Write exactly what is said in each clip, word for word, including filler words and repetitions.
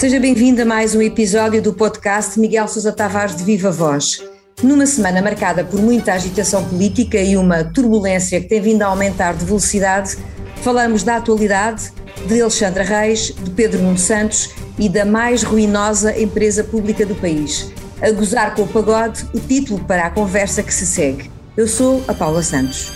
Seja bem-vindo a mais um episódio do podcast Miguel Sousa Tavares de Viva Voz. Numa semana marcada por muita agitação política e uma turbulência que tem vindo a aumentar de velocidade, falamos da atualidade, de Alexandra Reis, de Pedro Nuno Santos e da mais ruinosa empresa pública do país. A gozar com o pagode, o título para a conversa que se segue. Eu sou a Paula Santos.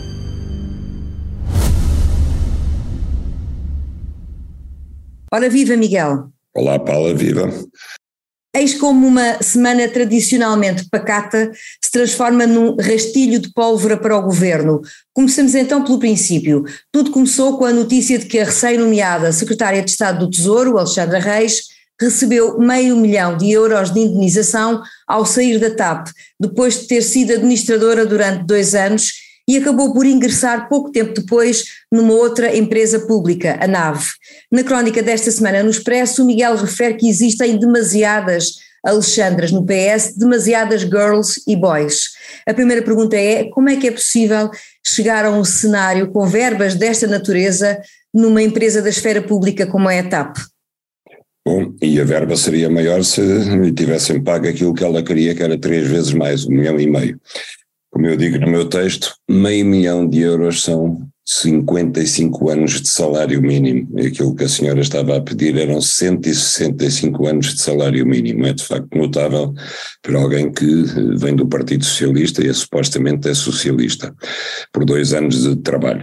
Ora viva, Miguel. Olá, Paula, viva. Eis como uma semana tradicionalmente pacata se transforma num rastilho de pólvora para o governo. Comecemos então pelo princípio. Tudo começou com a notícia de que a recém-nomeada Secretária de Estado do Tesouro, Alexandra Reis, recebeu meio milhão de euros de indenização ao sair da TAP, depois de ter sido administradora durante dois anos e acabou por ingressar pouco tempo depois numa outra empresa pública, a NAV. Na crónica desta semana no Expresso, o Miguel refere que existem demasiadas Alexandras no P S, demasiadas girls e boys. A primeira pergunta é: como é que é possível chegar a um cenário com verbas desta natureza numa empresa da esfera pública como é a TAP? Bom, e a verba seria maior se lhe tivessem pago aquilo que ela queria, que era três vezes mais, um milhão e meio. Como eu digo no meu texto, meio milhão de euros são cinquenta e cinco anos de salário mínimo. Aquilo que a senhora estava a pedir eram cento e sessenta e cinco anos de salário mínimo. É de facto notável para alguém que vem do Partido Socialista e é, supostamente é socialista, por dois anos de trabalho.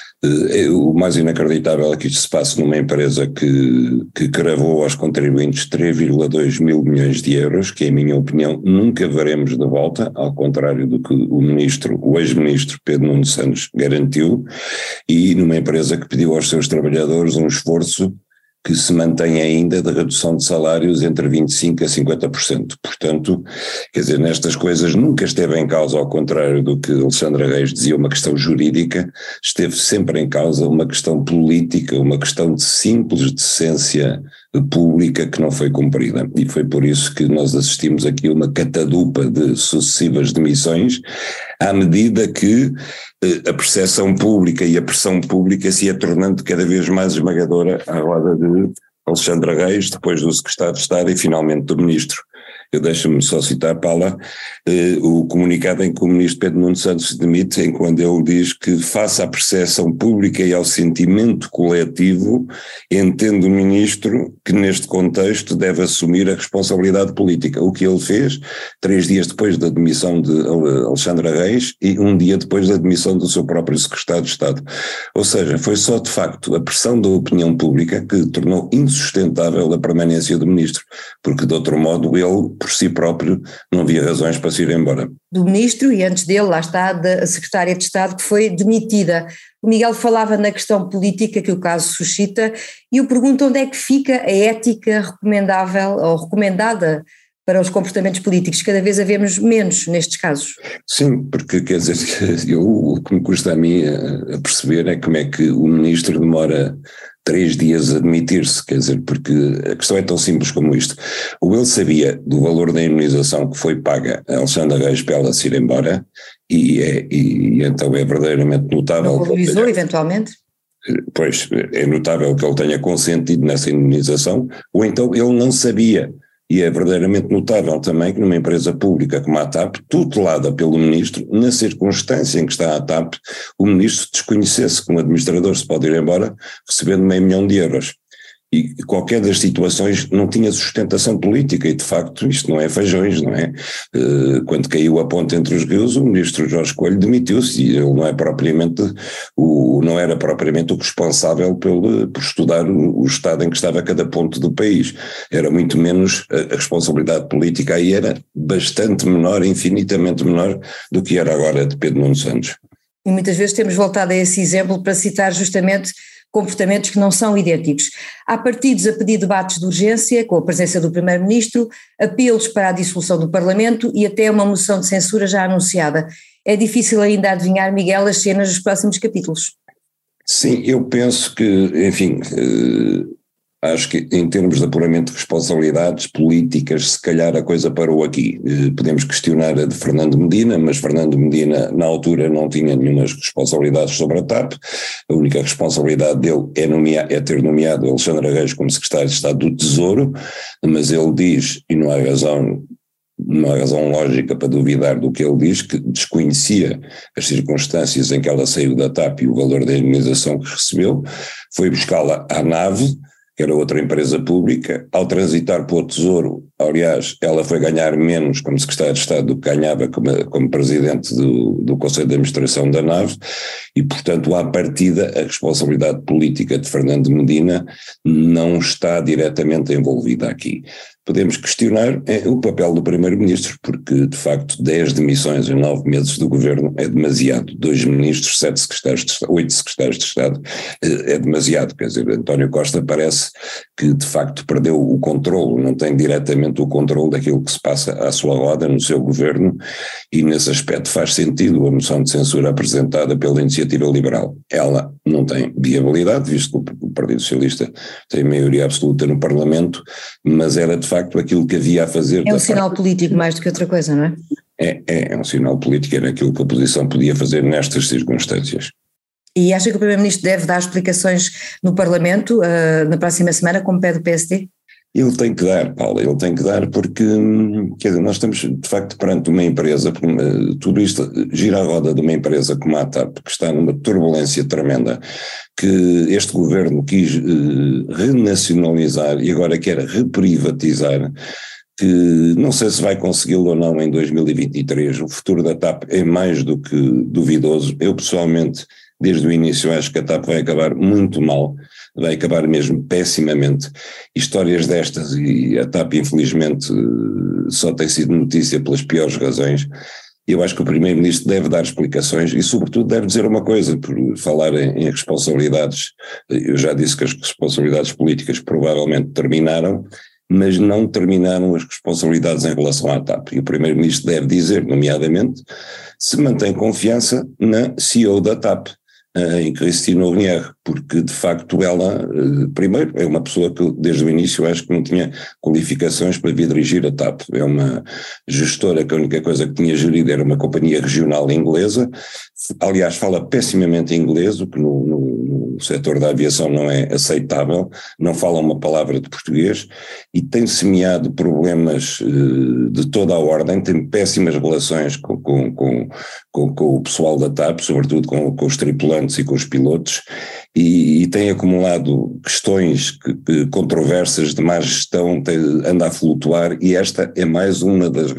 O mais inacreditável é que isto se passe numa empresa que, que cravou aos contribuintes três vírgula dois mil milhões de euros, que em minha opinião nunca veremos de volta, ao contrário do que o ministro, o ex-ministro Pedro Nuno Santos garantiu, e numa empresa que pediu aos seus trabalhadores um esforço que se mantém ainda de redução de salários entre vinte e cinco por cento a cinquenta por cento. Portanto, quer dizer, nestas coisas nunca esteve em causa, ao contrário do que Alexandra Reis dizia, uma questão jurídica, esteve sempre em causa uma questão política, uma questão de simples decência pública que não foi cumprida. E foi por isso que nós assistimos aqui a uma catadupa de sucessivas demissões, à medida que eh, a percepção pública e a pressão pública se ia tornando cada vez mais esmagadora à roda de Alexandra Reis, depois do secretário de Estado e finalmente do ministro. Eu deixo-me só citar, Paula, eh, o comunicado em que o ministro Pedro Nuno Santos se demite, em quando ele diz que, face à percepção pública e ao sentimento coletivo, entende o ministro que neste contexto deve assumir a responsabilidade política. O que ele fez três dias depois da demissão de Alexandra Reis e um dia depois da demissão do seu próprio secretário de Estado. Ou seja, foi só de facto a pressão da opinião pública que tornou insustentável a permanência do ministro, porque de outro modo ele, por si próprio, não havia razões para se ir embora. Do ministro e antes dele, lá está, da secretária de Estado que foi demitida. O Miguel falava na questão política que o caso suscita e eu pergunto onde é que fica a ética recomendável ou recomendada para os comportamentos políticos. Cada vez a vemos menos nestes casos. Sim, porque quer dizer, eu, o que me custa a mim a, a perceber é como é que o ministro demora três dias a demitir-se, quer dizer, porque a questão é tão simples como isto. Ou ele sabia do valor da indenização que foi paga a Alexandra Reis para ela se ir embora, e, é, e, e então é verdadeiramente notável. Não valorizou eventualmente? Pois, é notável que ele tenha consentido nessa indenização, ou então ele não sabia. E é verdadeiramente notável também que numa empresa pública como a TAP, tutelada pelo ministro, na circunstância em que está a TAP, o ministro desconhecesse que um administrador se pode ir embora recebendo meio milhão de euros. E qualquer das situações não tinha sustentação política e de facto isto não é feijões, não é? Quando caiu a ponte entre os rios, o ministro Jorge Coelho demitiu-se e ele não é propriamente o, não era propriamente o responsável pelo, por estudar o, o estado em que estava cada ponto do país. Era muito menos, a, a responsabilidade política aí era bastante menor, infinitamente menor do que era agora de Pedro Nuno Santos. E muitas vezes temos voltado a esse exemplo para citar justamente comportamentos que não são idênticos. Há partidos a pedir debates de urgência, com a presença do Primeiro-Ministro, apelos para a dissolução do Parlamento e até uma moção de censura já anunciada. É difícil ainda adivinhar, Miguel, as cenas dos próximos capítulos. Sim, eu penso que, enfim, Acho que em termos de apuramento de responsabilidades políticas, se calhar a coisa parou aqui. Podemos questionar a de Fernando Medina, mas Fernando Medina na altura não tinha nenhuma responsabilidades sobre a TAP. A única responsabilidade dele é, nomear, é ter nomeado Alexandre Reis como secretário de Estado do Tesouro, mas ele diz, e não há razão, não há razão lógica para duvidar do que ele diz, que desconhecia as circunstâncias em que ela saiu da TAP e o valor da indemnização que recebeu, foi buscá-la à nave, que era outra empresa pública. Ao transitar para o Tesouro, aliás, ela foi ganhar menos como secretária de Estado do que ganhava como, como presidente do, do Conselho de Administração da nave, e portanto à partida a responsabilidade política de Fernando Medina não está diretamente envolvida aqui. Podemos questionar é, o papel do Primeiro-Ministro, porque de facto dez demissões em nove meses do governo é demasiado. Dois ministros, sete secretários de Estado, oito secretários de Estado é, é demasiado. Quer dizer, António Costa parece que de facto perdeu o controle, não tem diretamente o controle daquilo que se passa à sua roda no seu governo, e nesse aspecto faz sentido a moção de censura apresentada pela Iniciativa Liberal. Ela não tem viabilidade, visto que o Partido Socialista tem maioria absoluta no Parlamento, mas era de facto aquilo que havia a fazer. É um sinal parte... político mais do que outra coisa, não é? É, é, é um sinal político, era aquilo que a oposição podia fazer nestas circunstâncias. E acha que o Primeiro-Ministro deve dar explicações no Parlamento uh, na próxima semana, como pede o P S D? Ele tem que dar, Paula, ele tem que dar porque, quer dizer, nós estamos de facto perante uma empresa, tudo isto gira a roda de uma empresa como a TAP, que está numa turbulência tremenda, que este governo quis uh, renacionalizar e agora quer reprivatizar, que não sei se vai consegui-lo ou não em dois mil e vinte e três, o futuro da TAP é mais do que duvidoso. Eu pessoalmente, desde o início, acho que a TAP vai acabar muito mal, vai acabar mesmo pessimamente. Histórias destas, e a TAP infelizmente só tem sido notícia pelas piores razões. Eu acho que o Primeiro-Ministro deve dar explicações e sobretudo deve dizer uma coisa, por falar em, em responsabilidades. Eu já disse que as responsabilidades políticas provavelmente terminaram, mas não terminaram as responsabilidades em relação à TAP. E o Primeiro-Ministro deve dizer, nomeadamente, se mantém confiança na C E O da TAP, em Cristina Olnier, porque de facto ela, primeiro, é uma pessoa que desde o início acho que não tinha qualificações para vir dirigir a TAP, é uma gestora que a única coisa que tinha gerido era uma companhia regional inglesa, aliás fala pessimamente inglês, o que no, no, no setor da aviação não é aceitável, não fala uma palavra de português e tem semeado problemas uh, de toda a ordem, tem péssimas relações com, com, com, com, com o pessoal da TAP, sobretudo com, com os tripulantes e com os pilotos, e, e tem acumulado questões que, que, controversas de má gestão, tem, anda a flutuar, e esta é mais uma das,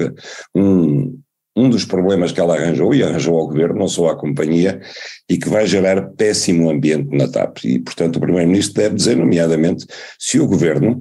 um, um dos problemas que ela arranjou, e arranjou ao governo, não só à companhia, e que vai gerar péssimo ambiente na TAP. E portanto o Primeiro-Ministro deve dizer, nomeadamente, se o governo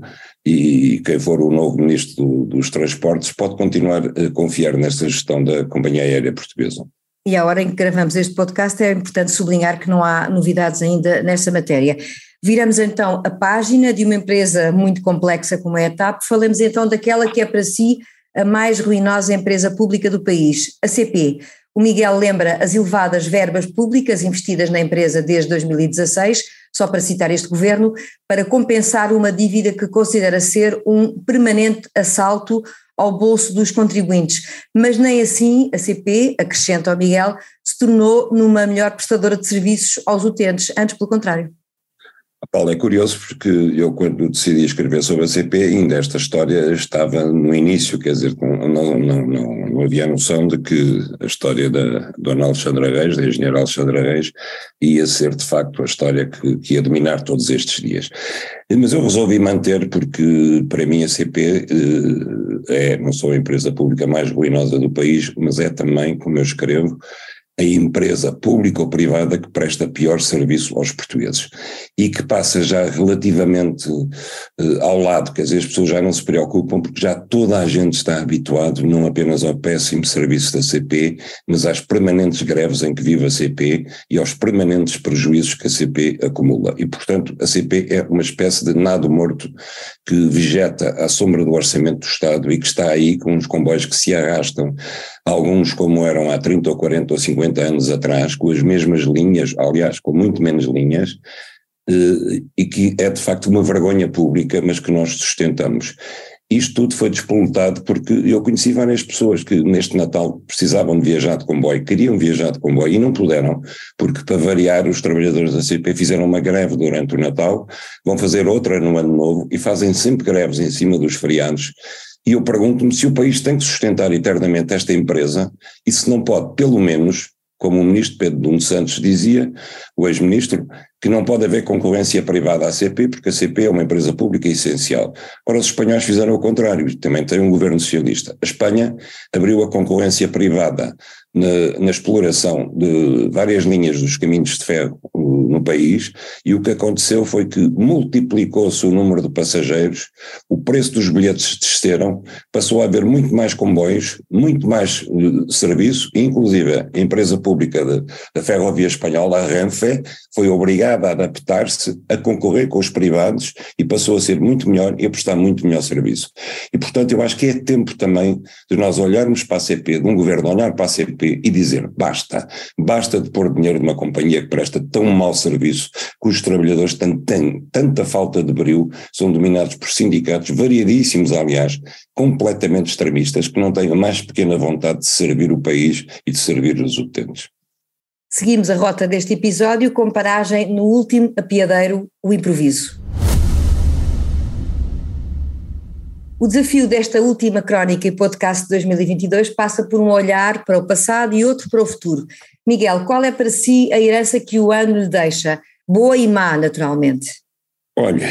e quem for o novo Ministro do, dos Transportes pode continuar a confiar nesta gestão da companhia aérea portuguesa. E à hora em que gravamos este podcast é importante sublinhar que não há novidades ainda nesta matéria. Viramos então a página de uma empresa muito complexa como é a TAP, falemos então daquela que é para si a mais ruinosa empresa pública do país, a C P. O Miguel lembra as elevadas verbas públicas investidas na empresa desde dois mil e dezasseis, só para citar este governo, para compensar uma dívida que considera ser um permanente assalto ao bolso dos contribuintes, mas nem assim a C P, acrescenta o Miguel, se tornou numa melhor prestadora de serviços aos utentes, antes pelo contrário. Paulo, é curioso porque eu quando decidi escrever sobre a C P, ainda esta história estava no início, quer dizer, não, não, não, não havia noção de que a história da dona Alexandra Reis, da engenheira Alexandra Reis, ia ser de facto a história que, que ia dominar todos estes dias. Mas eu resolvi manter porque para mim a C P é não só a empresa pública mais ruinosa do país, mas é também, como eu escrevo, a empresa pública ou privada que presta pior serviço aos portugueses e que passa já relativamente uh, ao lado, quer dizer, as pessoas já não se preocupam porque já toda a gente está habituado não apenas ao péssimo serviço da C P, mas às permanentes greves em que vive a C P e aos permanentes prejuízos que a C P acumula. E, portanto, a C P é uma espécie de nado morto que vegeta à sombra do orçamento do Estado e que está aí com uns comboios que se arrastam, alguns como eram há trinta ou quarenta ou cinquenta anos atrás, com as mesmas linhas, aliás, com muito menos linhas, e que é de facto uma vergonha pública, mas que nós sustentamos. Isto tudo foi despoletado porque eu conheci várias pessoas que neste Natal precisavam de viajar de comboio, queriam viajar de comboio e não puderam, porque para variar os trabalhadores da C P fizeram uma greve durante o Natal, vão fazer outra no Ano Novo e fazem sempre greves em cima dos feriados. E eu pergunto-me se o país tem que sustentar eternamente esta empresa e se não pode, pelo menos, como o ministro Pedro Nuno Santos dizia, o ex-ministro, que não pode haver concorrência privada à C P, porque a C P é uma empresa pública essencial. Ora, os espanhóis fizeram o contrário, também tem um governo socialista. A Espanha abriu a concorrência privada na, na exploração de várias linhas dos caminhos de ferro no país, e o que aconteceu foi que multiplicou-se o número de passageiros, o preço dos bilhetes desceram, passou a haver muito mais comboios, muito mais uh, serviço, inclusive a empresa pública de, da ferrovia espanhola, a Renfe, foi obrigada a adaptar-se, a concorrer com os privados e passou a ser muito melhor e a prestar muito melhor serviço. E portanto eu acho que é tempo também de nós olharmos para a C P, de um governo olhar para a C P e dizer basta, basta de pôr dinheiro numa companhia que presta tão mau serviço, cujos trabalhadores têm, têm tanta falta de brio, são dominados por sindicatos variadíssimos, aliás, completamente extremistas, que não têm a mais pequena vontade de servir o país e de servir os utentes. Seguimos a rota deste episódio com paragem no último apiadeiro, o improviso. O desafio desta última crónica e podcast de dois mil e vinte e dois passa por um olhar para o passado e outro para o futuro. Miguel, qual é para si a herança que o ano lhe deixa? Boa e má, naturalmente. Olha...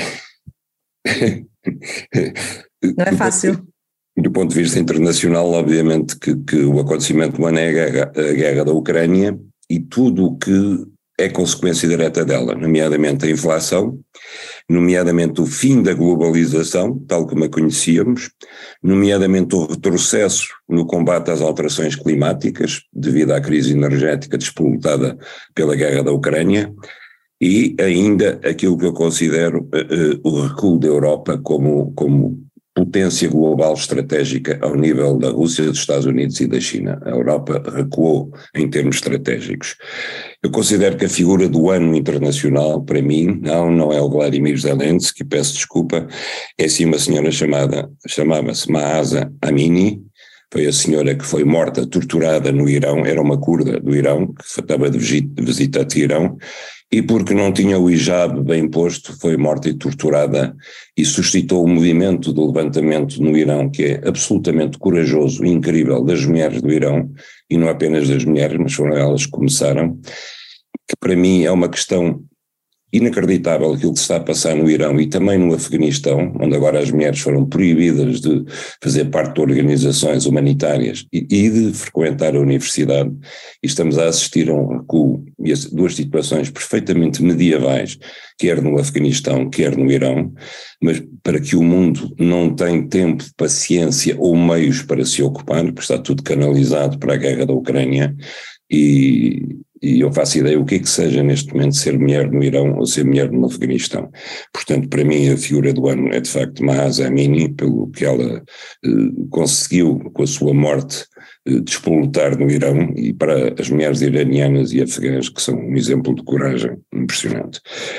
Não é fácil. Do ponto de vista internacional, obviamente que, que o acontecimento do ano é a guerra, a guerra da Ucrânia e tudo o que é consequência direta dela, nomeadamente a inflação, nomeadamente o fim da globalização, tal como a conhecíamos, nomeadamente o retrocesso no combate às alterações climáticas, devido à crise energética despoletada pela guerra da Ucrânia, e ainda aquilo que eu considero uh, uh, o recuo da Europa como, como potência global estratégica ao nível da Rússia, dos Estados Unidos e da China. A Europa recuou em termos estratégicos. Eu considero que a figura do ano internacional, para mim, não, não é o Vladimir Zelensky, peço desculpa, é sim uma senhora chamada, chamava-se Mahsa Amini, foi a senhora que foi morta, torturada no Irão, era uma curda do Irão, que estava de visita a Teherão, e porque não tinha o hijab bem posto, foi morta e torturada e suscitou o movimento do levantamento no Irão, que é absolutamente corajoso e incrível, das mulheres do Irão, e não apenas das mulheres, mas foram elas que começaram, que para mim é uma questão inacreditável aquilo que se está a passar no Irão e também no Afeganistão, onde agora as mulheres foram proibidas de fazer parte de organizações humanitárias e, e de frequentar a universidade, e estamos a assistir a um recuo e a duas situações perfeitamente medievais, quer no Afeganistão, quer no Irão, mas para que o mundo não tem tempo, paciência ou meios para se ocupar, porque está tudo canalizado para a guerra da Ucrânia, e E eu faço ideia o que é que seja neste momento ser mulher no Irão ou ser mulher no Afeganistão. Portanto, para mim a figura do ano é de facto Mahsa Amini, pelo que ela eh, conseguiu com a sua morte eh, despoletar no Irão, e para as mulheres iranianas e afegãs, que são um exemplo de coragem impressionante.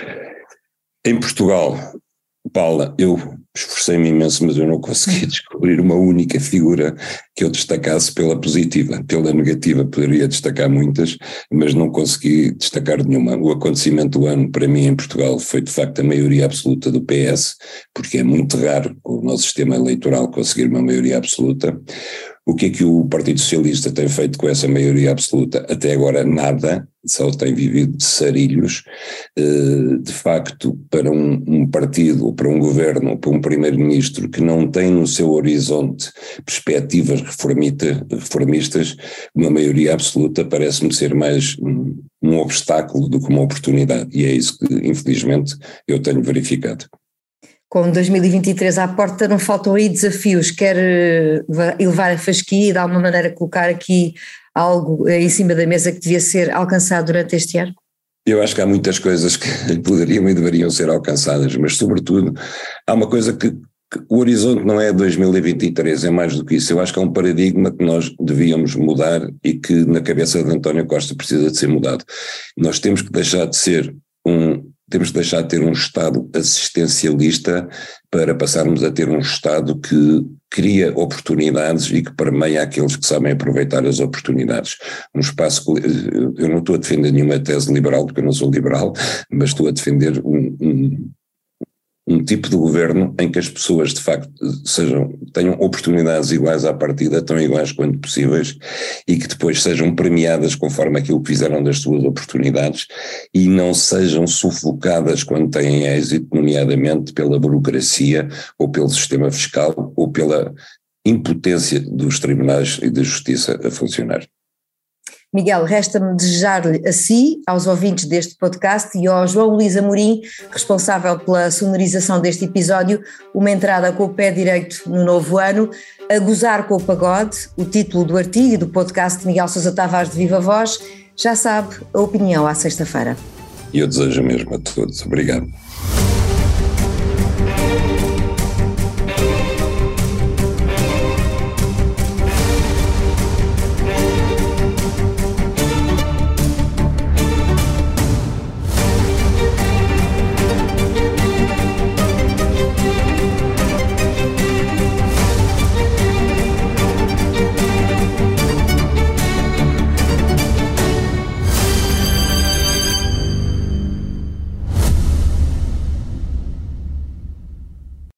Em Portugal, Paula, eu esforcei-me imenso, mas eu não consegui descobrir uma única figura que eu destacasse pela positiva. Pela negativa poderia destacar muitas, mas não consegui destacar nenhuma. O acontecimento do ano para mim em Portugal foi de facto a maioria absoluta do P S, porque é muito raro o nosso sistema eleitoral conseguir uma maioria absoluta. O que é que o Partido Socialista tem feito com essa maioria absoluta? Até agora nada, só tem vivido de sarilhos. De facto, para um, um partido, ou para um governo, ou para um primeiro-ministro que não tem no seu horizonte perspectivas reformita, reformistas, uma maioria absoluta parece-me ser mais um, um obstáculo do que uma oportunidade, e é isso que infelizmente eu tenho verificado. Com dois mil e vinte e três à porta, não faltam aí desafios. Quer elevar a fasquia e de alguma maneira colocar aqui algo em cima da mesa que devia ser alcançado durante este ano? Eu acho que há muitas coisas que poderiam e deveriam ser alcançadas, mas sobretudo há uma coisa que, que o horizonte não é dois mil e vinte e três, é mais do que isso. Eu acho que é um paradigma que nós devíamos mudar e que na cabeça de António Costa precisa de ser mudado. Nós temos que deixar de ser um temos de deixar de ter um Estado assistencialista para passarmos a ter um Estado que cria oportunidades e que permeia aqueles que sabem aproveitar as oportunidades. Um espaço, eu não estou a defender nenhuma tese liberal, porque eu não sou liberal, mas estou a defender um, um um tipo de governo em que as pessoas de facto sejam, tenham oportunidades iguais à partida, tão iguais quanto possíveis, e que depois sejam premiadas conforme aquilo que fizeram das suas oportunidades e não sejam sufocadas quando têm êxito, nomeadamente pela burocracia ou pelo sistema fiscal ou pela impotência dos tribunais e da justiça a funcionar. Miguel, resta-me desejar-lhe a si, aos ouvintes deste podcast e ao João Luís Amorim, responsável pela sonorização deste episódio, uma entrada com o pé direito no novo ano, a gozar com o pagode, o título do artigo e do podcast de Miguel Sousa Tavares de Viva Voz. Já sabe, a opinião à sexta-feira. E eu desejo mesmo a todos. Obrigado.